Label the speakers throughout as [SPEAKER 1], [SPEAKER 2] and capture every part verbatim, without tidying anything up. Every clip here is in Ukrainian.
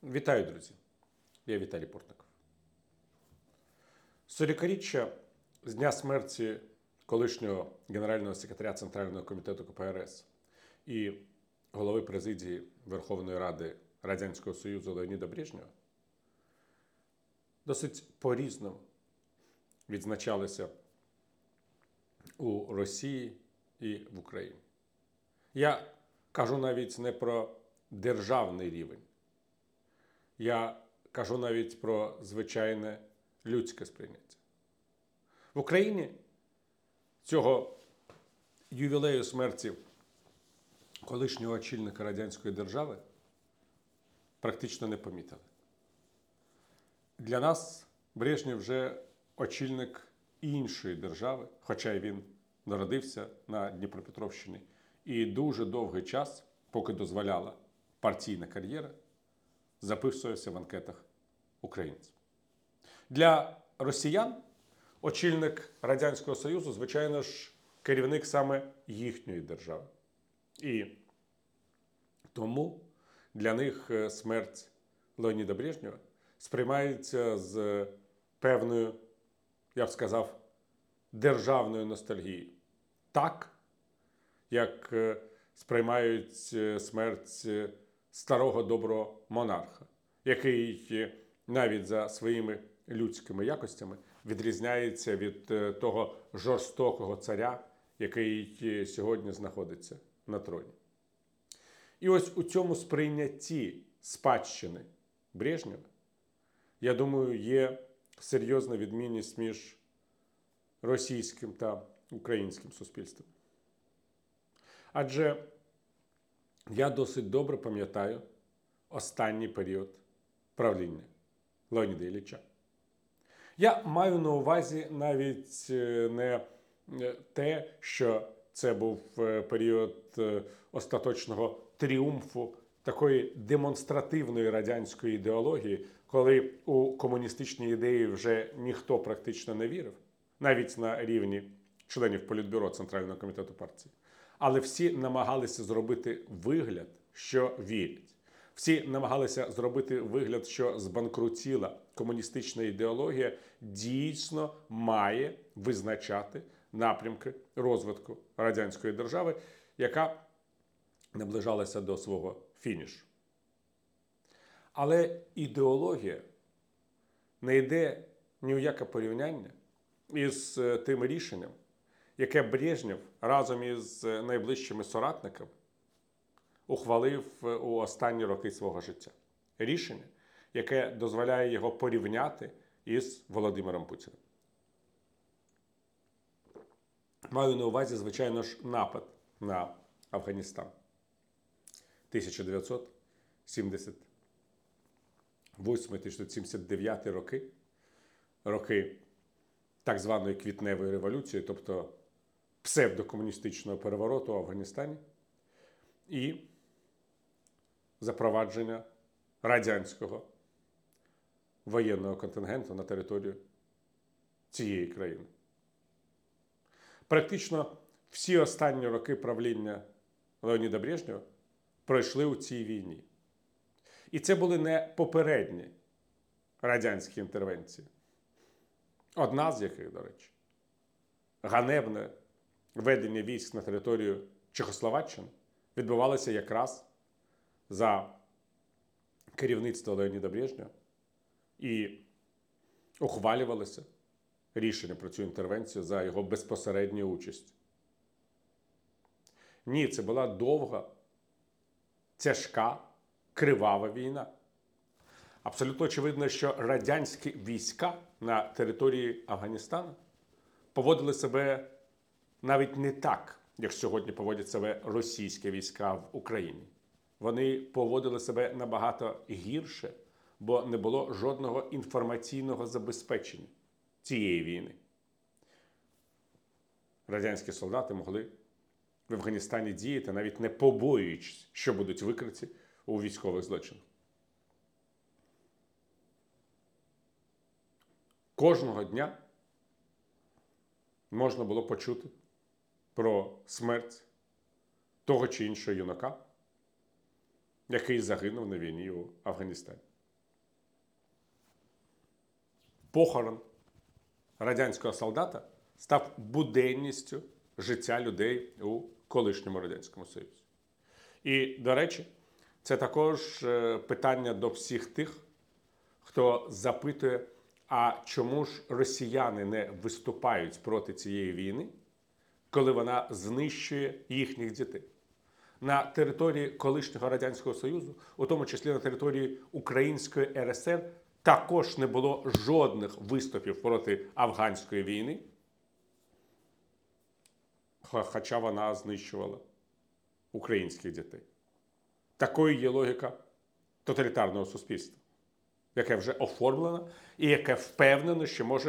[SPEAKER 1] Вітаю, друзі! Я Віталій Портников. сорокаріччя з дня смерті колишнього генерального секретаря Центрального комітету ка пе ер ес і голови президії Верховної Ради Радянського Союзу Леоніда Брежнєва досить по-різному відзначалися у Росії і в Україні. Я кажу навіть не про державний рівень. Я кажу навіть про звичайне людське сприйняття. В Україні цього ювілею смерті колишнього очільника Радянської держави практично не помітили. Для нас Брежнєв вже очільник іншої держави, хоча й він народився на Дніпропетровщині, і дуже довгий час, поки дозволяла партійна кар'єра, записувався в анкетах українців. Для росіян очільник Радянського Союзу, звичайно ж, керівник саме їхньої держави. І тому для них смерть Леоніда Брежнєва сприймається з певною, я б сказав, державною ностальгією. Так, як сприймають смерть старого доброго монарха, який навіть за своїми людськими якостями відрізняється від того жорстокого царя, який сьогодні знаходиться на троні. І ось у цьому сприйнятті спадщини Брежнєва, я думаю, є серйозна відмінність між російським та українським суспільством. Адже я досить добре пам'ятаю останній період правління Леоніда Ілліча. Я маю на увазі навіть не те, що це був період остаточного тріумфу такої демонстративної радянської ідеології, коли у комуністичні ідеї вже ніхто практично не вірив, навіть на рівні членів Політбюро Центрального комітету партії. Але всі намагалися зробити вигляд, що вірять. Всі намагалися зробити вигляд, що збанкрутіла комуністична ідеологія дійсно має визначати напрямки розвитку радянської держави, яка наближалася до свого фінішу. Але ідеологія не йде ні у яке порівняння із тим рішенням, яке Брежнєв разом із найближчими соратниками ухвалив у останні роки свого життя. Рішення, яке дозволяє його порівняти із Володимиром Путіним. Маю на увазі, звичайно ж, напад на Афганістан. тисяча дев'ятсот сімдесят восьмий - тисяча дев'ятсот сімдесят дев'ятий роки, роки так званої квітневої революції, тобто псевдокомуністичного перевороту в Афганістані і запровадження радянського воєнного контингенту на територію цієї країни. Практично всі останні роки правління Леоніда Брежнєва пройшли у цій війні. І це були не попередні радянські інтервенції. Одна з яких, до речі, ганебне введення військ на територію Чехословаччини відбувалося якраз за керівництва Леоніда Брежнєва і ухвалювалося рішення про цю інтервенцію за його безпосередньою участю. Ні, це була довга, тяжка, кривава війна. Абсолютно очевидно, що радянські війська на території Афганістану поводили себе навіть не так, як сьогодні поводять себе російські війська в Україні. Вони поводили себе набагато гірше, бо не було жодного інформаційного забезпечення цієї війни. Радянські солдати могли в Афганістані діяти, навіть не побоюючись, що будуть викриті у військових злочинах. Кожного дня можна було почути про смерть того чи іншого юнака, який загинув на війні у Афганістані. похорон радянського солдата став буденністю життя людей у колишньому Радянському Союзі. І, до речі, це також питання до всіх тих, хто запитує, а чому ж росіяни не виступають проти цієї війни, коли вона знищує їхніх дітей. На території колишнього Радянського Союзу, у тому числі на території Української Ер Ес Ер, також не було жодних виступів проти афганської війни, хоча вона знищувала українських дітей. Такою є логіка тоталітарного суспільства, яке вже оформлено і яке впевнено, що може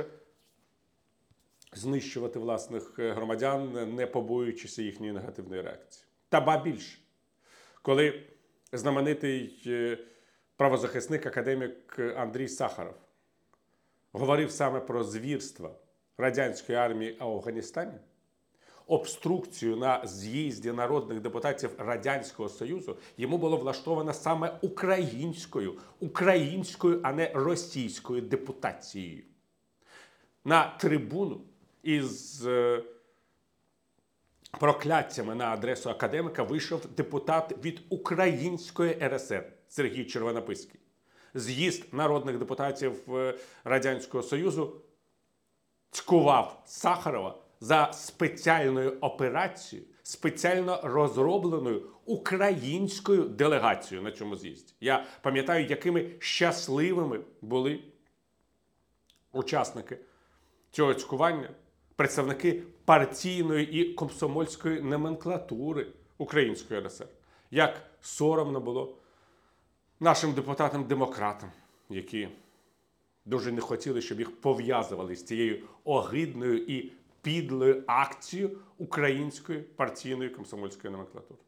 [SPEAKER 1] знищувати власних громадян, не побоюючися їхньої негативної реакції. Та ба більше, коли знаменитий правозахисник, академік Андрій Сахаров говорив саме про звірства радянської армії в Афганістані, обструкцію на з'їзді народних депутатів Радянського Союзу йому було влаштовано саме українською, українською, а не російською депутацією. На трибуну із е, прокляттями на адресу академіка вийшов депутат від Української Ер Ес Ер Сергій Червонописький. З'їзд народних депутатів Радянського Союзу цькував Сахарова за спеціальною операцією, спеціально розробленою українською делегацією на цьому з'їзді. Я пам'ятаю, якими щасливими були учасники цього цькування, представники партійної і комсомольської номенклатури Української Ер Ес Ер. Як соромно було нашим депутатам-демократам, які дуже не хотіли, щоб їх пов'язували з цією огидною і підлою акцією української партійної комсомольської номенклатури.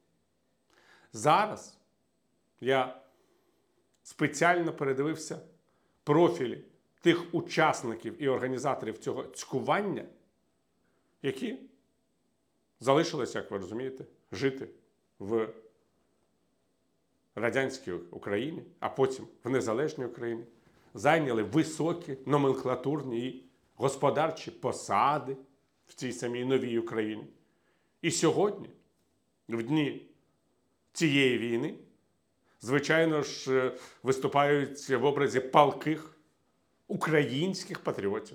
[SPEAKER 1] Зараз я спеціально передивився профілі тих учасників і організаторів цього цькування, які залишилися, як ви розумієте, жити в радянській Україні, а потім в незалежній Україні, зайняли високі номенклатурні і господарчі посади в цій самій новій Україні. І сьогодні, в дні цієї війни, звичайно ж, виступають в образі палких українських патріотів.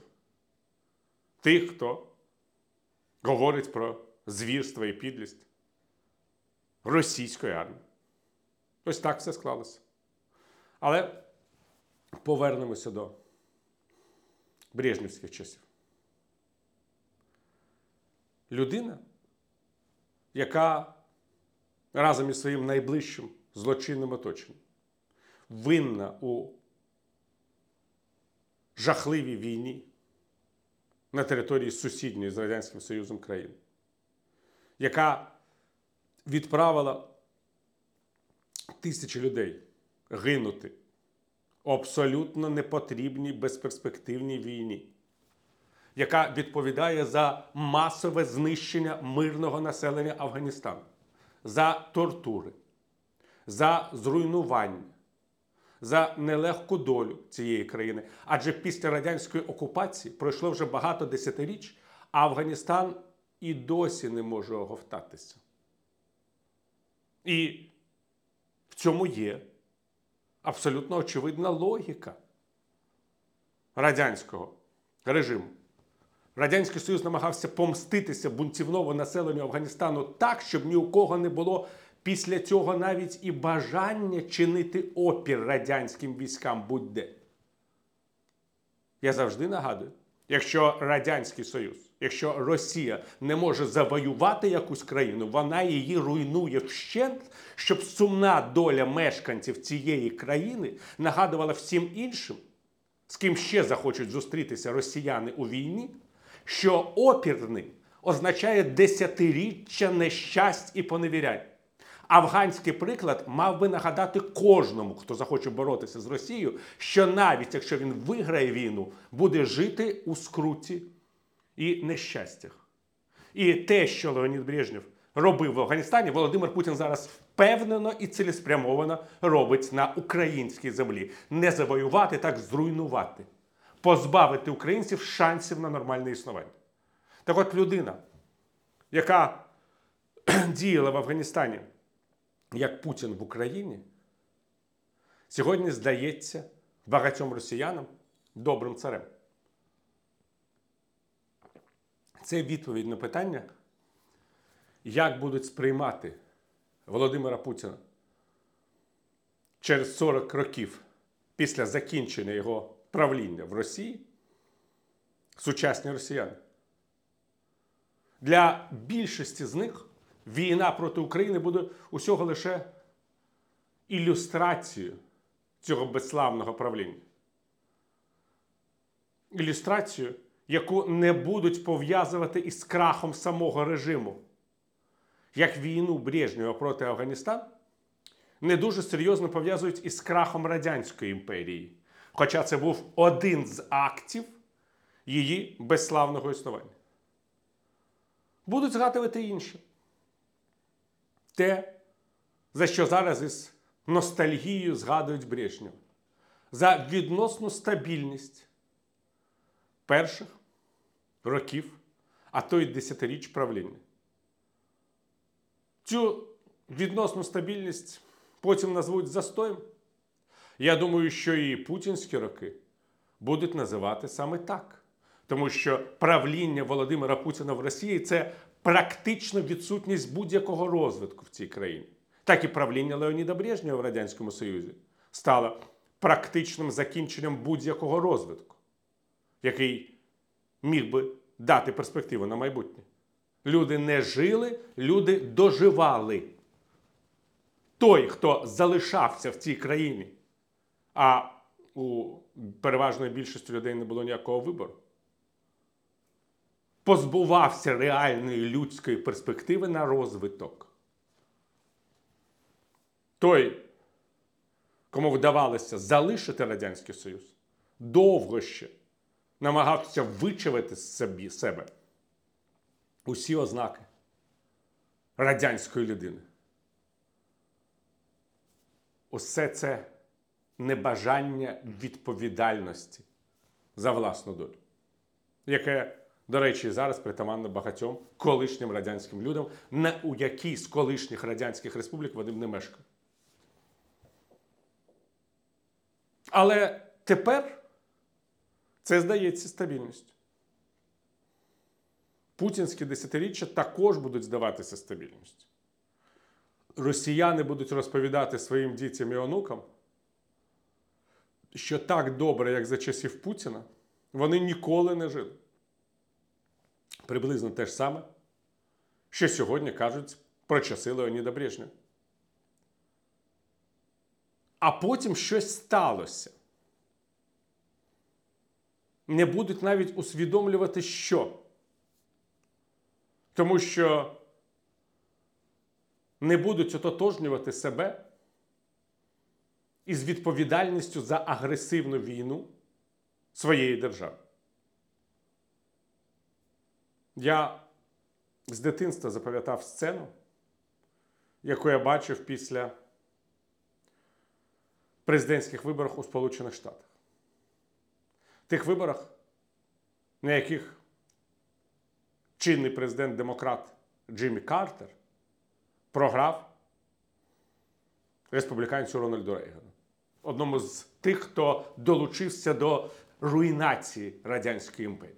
[SPEAKER 1] Тих, хто говорить про звірство і підлість російської армії. Ось так все склалося. Але повернемося до брежнівських часів. Людина, яка разом із своїм найближчим злочинним оточенням винна у жахливій війні на території сусідньої з Радянським Союзом країни, яка відправила тисячі людей гинути у абсолютно непотрібній, безперспективній війні, яка відповідає за масове знищення мирного населення Афганістану, за тортури, за зруйнування, за нелегку долю цієї країни. Адже після радянської окупації пройшло вже багато десятиріч, а Афганістан і досі не може оговтатися. І в цьому є абсолютно очевидна логіка радянського режиму. Радянський Союз намагався помститися бунтівному населенню Афганістану так, щоб ні у кого не було після цього навіть і бажання чинити опір радянським військам будь-де. Я завжди нагадую, якщо Радянський Союз, якщо Росія не може завоювати якусь країну, вона її руйнує вщент, щоб сумна доля мешканців цієї країни нагадувала всім іншим, з ким ще захочуть зустрітися росіяни у війні, що опірний означає десятиріччя нещасть і поневірянь. Афганський приклад мав би нагадати кожному, хто захоче боротися з Росією, що навіть якщо він виграє війну, буде жити у скруті і нещастях. І те, що Леонід Брежнєв робив в Афганістані, Володимир Путін зараз впевнено і цілеспрямовано робить на українській землі. Не завоювати, так зруйнувати. позбавити українців шансів на нормальне існування. Так от людина, яка діяла в Афганістані як Путін в Україні, сьогодні здається багатьом росіянам добрим царем. Це відповідь на питання, як будуть сприймати Володимира Путіна через сорок років після закінчення його правління в Росії сучасні росіяни. Для більшості з них війна проти України буде усього лише ілюстрацією цього безславного правління. Ілюстрацію, яку не будуть пов'язувати із крахом самого режиму. Як війну Брежнєва проти Афганістану не дуже серйозно пов'язують із крахом Радянської імперії. Хоча це був один з актів її безславного існування. Будуть згадувати інше. Те, за що зараз із ностальгією згадують Брежнєва. За відносну стабільність перших років, а то й десятиріч правління. Цю відносну стабільність потім назвуть застоєм. Я думаю, що і путінські роки будуть називати саме так. Тому що правління Володимира Путіна в Росії – це практично відсутність будь-якого розвитку в цій країні. Так і правління Леоніда Брежнєва в Радянському Союзі стало практичним закінченням будь-якого розвитку, який міг би дати перспективу на майбутнє. Люди не жили, люди доживали. Той, хто залишався в цій країні, а у переважної більшості людей не було ніякого вибору, позбувався реальної людської перспективи на розвиток. Той, кому вдавалося залишити Радянський Союз, довго ще намагався вичавити з собі, себе усі ознаки радянської людини. Усе це небажання відповідальності за власну долю, яке, до речі, зараз притаманно багатьом колишнім радянським людям, на у якій з колишніх радянських республік вони б не мешкали. Але тепер це здається стабільністю. Путінські десятиріччя також будуть здаватися стабільністю. Росіяни будуть розповідати своїм дітям і онукам, що так добре, як за часів Путіна, вони ніколи не жили. Приблизно те ж саме, що сьогодні кажуть про часи Леоніда Брежнєва. А потім щось сталося. Не будуть навіть усвідомлювати, що. Тому що не будуть ототожнювати себе із відповідальністю за агресивну війну своєї держави. Я з дитинства запам'ятав сцену, яку я бачив після президентських виборів у Сполучених Штатах. В тих виборах, на яких чинний президент-демократ Джиммі Картер програв республіканцю Рональду Рейгану, одному з тих, хто долучився до руйнації Радянської імперії.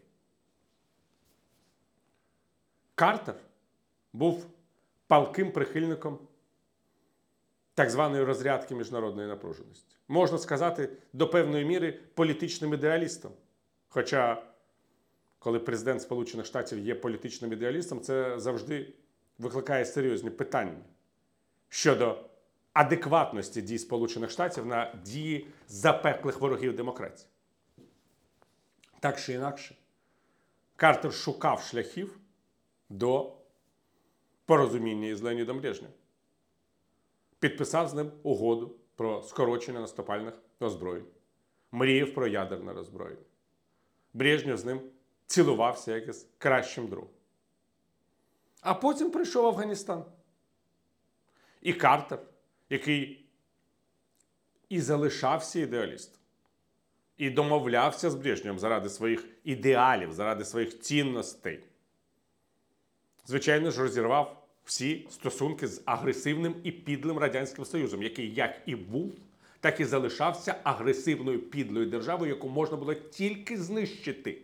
[SPEAKER 1] Картер був палким прихильником так званої розрядки міжнародної напруженості. Можна сказати, до певної міри політичним ідеалістом. Хоча, коли президент Сполучених Штатів є політичним ідеалістом, це завжди викликає серйозні питання щодо адекватності дій Сполучених Штатів на дії запеклих ворогів демократії. Так чи інакше, Картер шукав шляхів до порозуміння із Леонідом Брежнєвим. Підписав з ним угоду про скорочення наступальних озброєнь. Мріяв про ядерне роззброєння. Брежнєв з ним цілувався як із кращим другом. А потім прийшов Афганістан. І Картер, який і залишався ідеалістом, і домовлявся з Брежнєвим заради своїх ідеалів, заради своїх цінностей. Звичайно ж, розірвав всі стосунки з агресивним і підлим Радянським Союзом, який як і був, так і залишався агресивною підлою державою, яку можна було тільки знищити.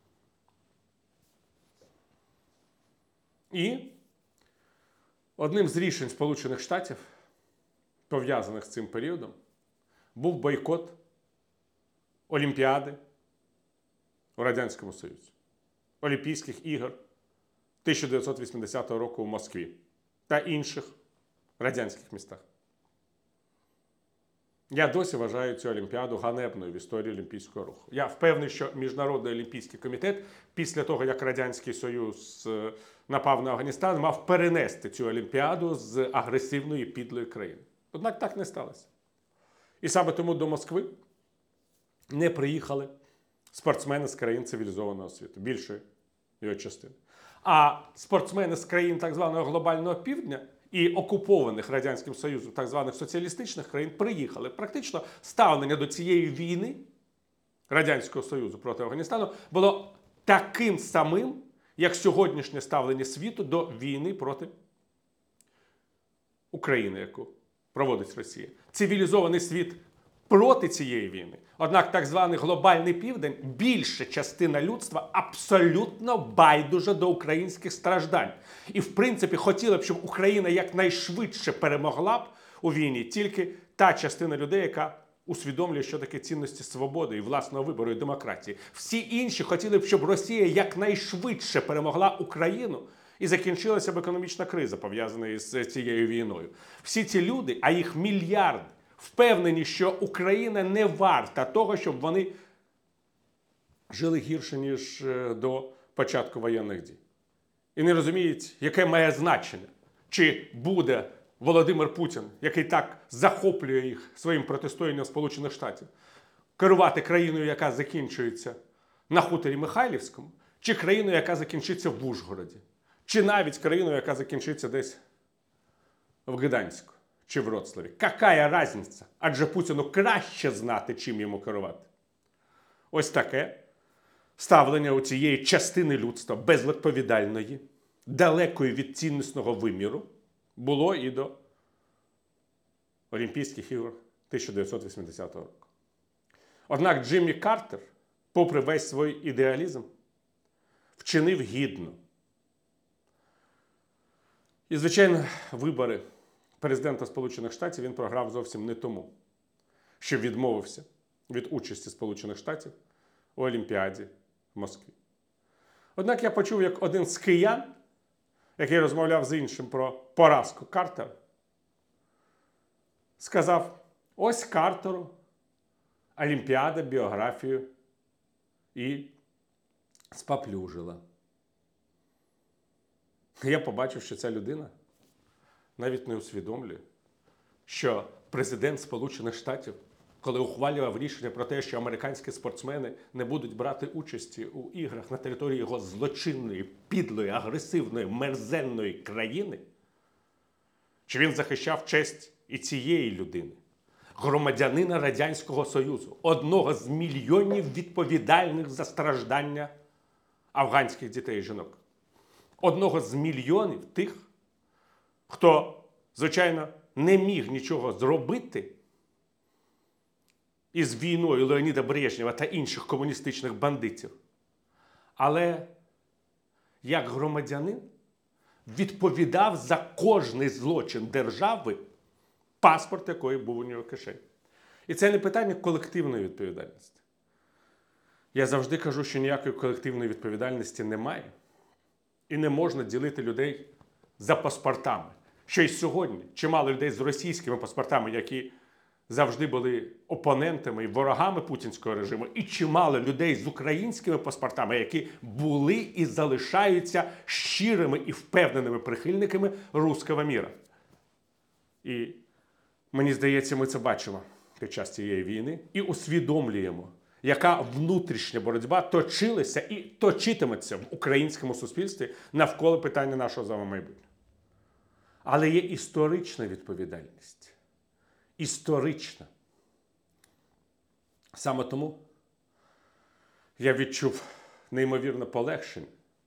[SPEAKER 1] І одним з рішень Сполучених Штатів, пов'язаних з цим періодом, був бойкот Олімпіади у Радянському Союзі, Олімпійських ігор тисяча дев'ятсот вісімдесятого року в Москві та інших радянських містах. Я досі вважаю цю Олімпіаду ганебною в історії Олімпійського руху. Я впевнений, що Міжнародний Олімпійський комітет після того, як Радянський Союз напав на Афганістан, мав перенести цю Олімпіаду з агресивної підлої країни. Однак так не сталося. І саме тому до Москви не приїхали спортсмени з країн цивілізованого світу, більшої його частини. А спортсмени з країн так званого глобального півдня і окупованих Радянським Союзом так званих соціалістичних країн приїхали. Практично ставлення до цієї війни Радянського Союзу проти Афганістану було таким самим, як сьогоднішнє ставлення світу до війни проти України, яку проводить Росія. Цивілізований світ проти цієї війни. Однак так званий глобальний південь, більша частина людства абсолютно байдужа до українських страждань. І в принципі хотіла б, щоб Україна якнайшвидше перемогла б у війні тільки та частина людей, яка усвідомлює, що таке цінності свободи і власного вибору і демократії. Всі інші хотіли б, щоб Росія якнайшвидше перемогла Україну і закінчилася б економічна криза, пов'язана з цією війною. Всі ці люди, а їх мільярди, впевнені, що Україна не варта того, щоб вони жили гірше, ніж до початку воєнних дій. І не розуміють, яке має значення, чи буде Володимир Путін, який так захоплює їх своїм протистоянням Сполучених Штатів, керувати країною, яка закінчується на хуторі Михайлівському, чи країною, яка закінчиться в Ужгороді, чи навіть країною, яка закінчиться десь в Гданську чи в Вроцлаві. Какая разниця? Адже Путіну краще знати, чим йому керувати. Ось таке ставлення у цієї частини людства безвідповідальної, далекої від цінностного виміру, було і до Олімпійських ігор тисяча дев'ятсот вісімдесятого року. Однак Джиммі Картер, попри весь свій ідеалізм, вчинив гідно. І, звичайно, вибори президента Сполучених Штатів він програв зовсім не тому, що відмовився від участі Сполучених Штатів у Олімпіаді в Москві. Однак я почув, як один з киян, який розмовляв з іншим про поразку Картера, сказав: ось Картеру Олімпіада біографію і спаплюжила. Я побачив, що ця людина навіть не усвідомлює, що президент Сполучених Штатів, коли ухвалював рішення про те, що американські спортсмени не будуть брати участі у іграх на території його злочинної, підлої, агресивної, мерзенної країни, що він захищав честь і цієї людини, громадянина Радянського Союзу, одного з мільйонів відповідальних за страждання афганських дітей і жінок. Одного з мільйонів тих, хто, звичайно, не міг нічого зробити із війною Леоніда Брежнєва та інших комуністичних бандитів. Але як громадянин відповідав за кожний злочин держави, паспорт якої був у нього в кишені. І це не питання колективної відповідальності. Я завжди кажу, що ніякої колективної відповідальності немає. І не можна ділити людей за паспортами. Що й сьогодні чимало людей з російськими паспортами, які завжди були опонентами і ворогами путінського режиму, і чимало людей з українськими паспортами, які були і залишаються щирими і впевненими прихильниками руського міра. І мені здається, ми це бачимо під час цієї війни і усвідомлюємо, яка внутрішня боротьба точилася і точитиметься в українському суспільстві навколо питання нашого з вами майбутнього. Але є історична відповідальність. Історична. Саме тому я відчув неймовірне полегшення,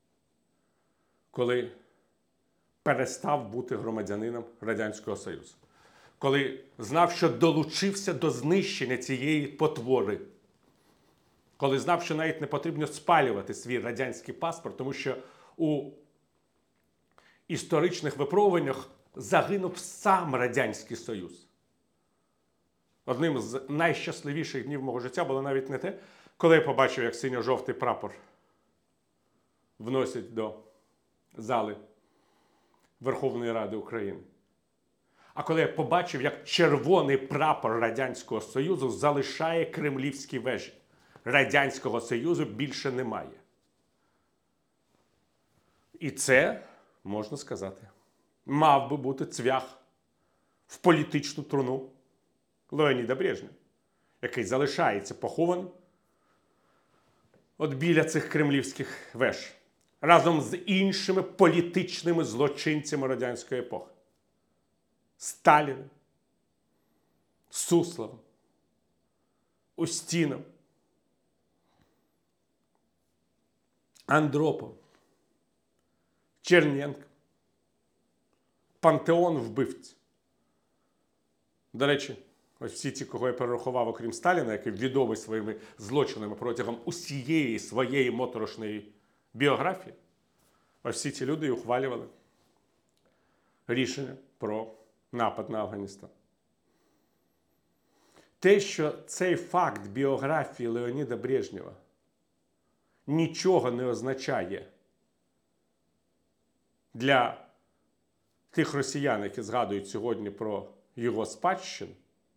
[SPEAKER 1] коли перестав бути громадянином Радянського Союзу. Коли знав, що долучився до знищення цієї потвори. Коли знав, що навіть не потрібно спалювати свій радянський паспорт, тому що у історичних випробуваннях загинув сам Радянський Союз. Одним з найщасливіших днів мого життя було навіть не те, коли я побачив, як синьо-жовтий прапор вносять до зали Верховної Ради України. А коли я побачив, як червоний прапор Радянського Союзу залишає кремлівські вежі. Радянського Союзу більше немає. І це, можна сказати, мав би бути цвях в політичну труну Леоніда Брежнєва, який залишається похованим от біля цих кремлівських веж, разом з іншими політичними злочинцями радянської епохи. Сталіним, Сусловим, Устіном, Андроповим, Черненком, пантеон вбивць. До речі, ось всі ті, кого я перерахував, окрім Сталіна, який відомий своїми злочинами протягом усієї своєї моторошної біографії, ось всі ці люди і ухвалювали рішення про напад на Афганістан. Те, що цей факт біографії Леоніда Брежнєва нічого не означає для тих росіян, які згадують сьогодні про його спадщину,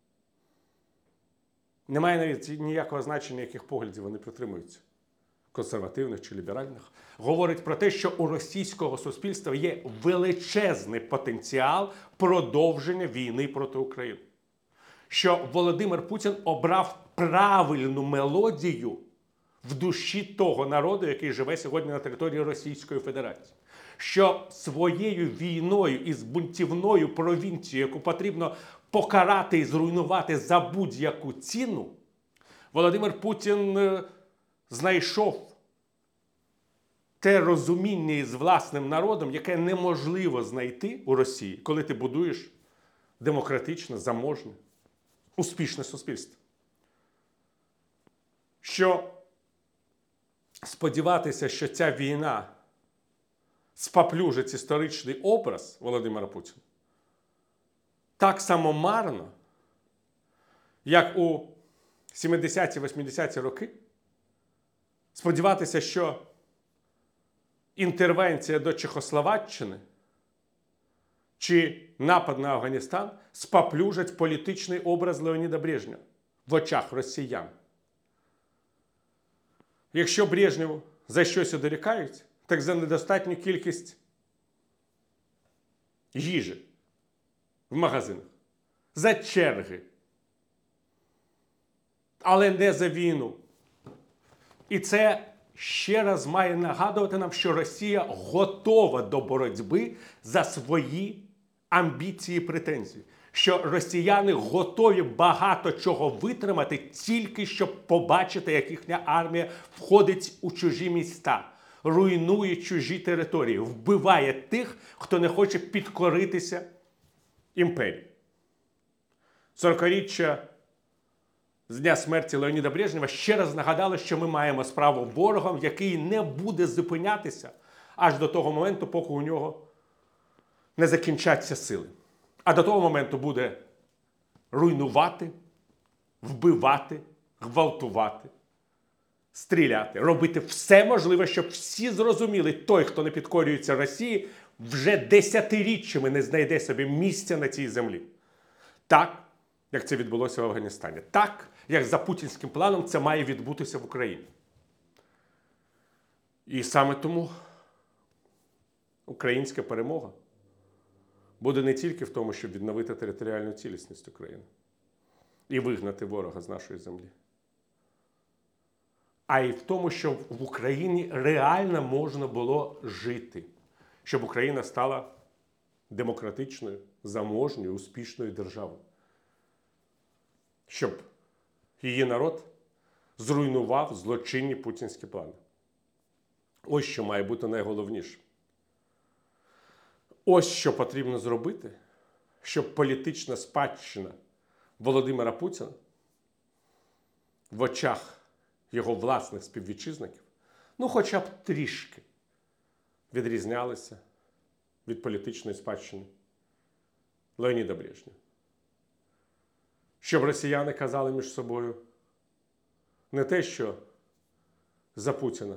[SPEAKER 1] немає навіть ніякого значення, яких поглядів вони притримуються. Консервативних чи ліберальних. Говорить про те, що у російського суспільства є величезний потенціал продовження війни проти України. Що Володимир Путін обрав правильну мелодію в душі того народу, який живе сьогодні на території Російської Федерації. Що своєю війною із бунтівною провінцією, яку потрібно покарати і зруйнувати за будь-яку ціну, Володимир Путін знайшов те розуміння із власним народом, яке неможливо знайти у Росії, коли ти будуєш демократичне, заможне, успішне суспільство. Що сподіватися, що ця війна спаплюжить історичний образ Володимира Путіна, так само марно, як у сімдесяті-восьмидесяті роки, сподіватися, що інтервенція до Чехословаччини чи напад на Афганістан спаплюжать політичний образ Леоніда Брежнєва в очах росіян. Якщо Брежнєву за щось дорікають, так за недостатню кількість їжі в магазинах, за черги, але не за війну. І це ще раз має нагадувати нам, що Росія готова до боротьби за свої амбіції і претензії. Що росіяни готові багато чого витримати тільки щоб побачити, як їхня армія входить у чужі міста, руйнує чужі території, вбиває тих, хто не хоче підкоритися імперії. сорокаріччя з дня смерті Леоніда Брежнєва ще раз нагадало, що ми маємо справу з ворогом, який не буде зупинятися аж до того моменту, поки у нього не закінчаться сили. А до того моменту буде руйнувати, вбивати, гвалтувати, стріляти, робити все можливе, щоб всі зрозуміли, той, хто не підкорюється Росії, вже десятиріччями не знайде собі місця на цій землі. Так, як це відбулося в Афганістані. Так, як за путінським планом це має відбутися в Україні. І саме тому українська перемога буде не тільки в тому, щоб відновити територіальну цілісність України і вигнати ворога з нашої землі, а й в тому, щоб в Україні реально можна було жити. Щоб Україна стала демократичною, заможною, успішною державою. Щоб її народ зруйнував злочинні путінські плани. Ось що має бути найголовніше. Ось що потрібно зробити, щоб політична спадщина Володимира Путіна в очах його власних співвітчизників, ну хоча б трішки відрізнялися від політичної спадщини Леоніда Брежнєва. Щоб росіяни казали між собою не те, що за Путіна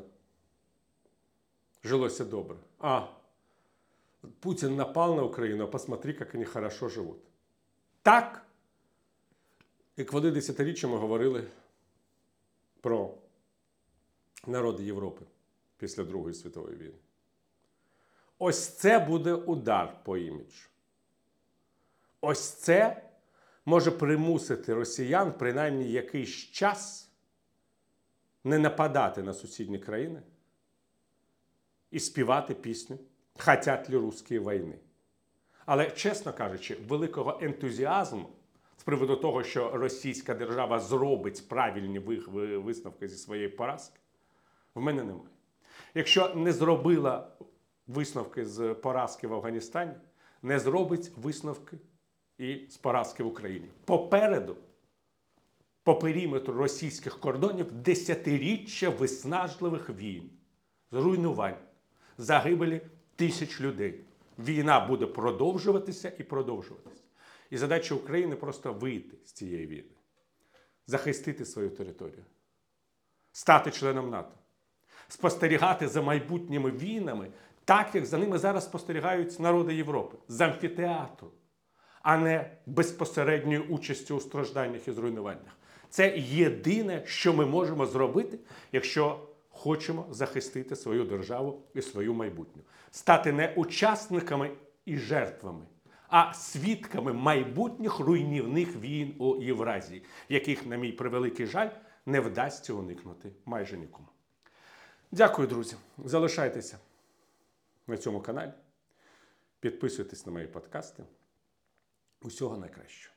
[SPEAKER 1] жилося добре, а Путин напал на Украину, а посмотри, как они хорошо живут. Так, як вони десятиріччями говорили про народи Європи після Другої світової війни. Ось це буде удар по іміджу. Ось це може примусити росіян принаймні якийсь час не нападати на сусідні країни і співати пісню «Хотят ли русські війни». Але, чесно кажучи, великого ентузіазму з приводу того, що російська держава зробить правильні висновки зі своєї поразки, в мене немає. Якщо не зробила висновки з поразки в Афганістані, не зробить висновки і з поразки в Україні. Попереду, по периметру російських кордонів, десятиріччя виснажливих війн, зруйнувань, загибелі тисяч людей. Війна буде продовжуватися і продовжуватися. І задача України просто вийти з цієї війни, захистити свою територію, стати членом НАТО, спостерігати за майбутніми війнами так, як за ними зараз спостерігають народи Європи, з амфітеатру, а не безпосередньою участю у стражданнях і зруйнуваннях. Це єдине, що ми можемо зробити, якщо хочемо захистити свою державу і свою майбутню. Стати не учасниками і жертвами, а свідками майбутніх руйнівних війн у Євразії, яких, на мій превеликий жаль, не вдасться уникнути майже нікому. Дякую, друзі. Залишайтеся на цьому каналі. Підписуйтесь на мої подкасти. Усього найкращого.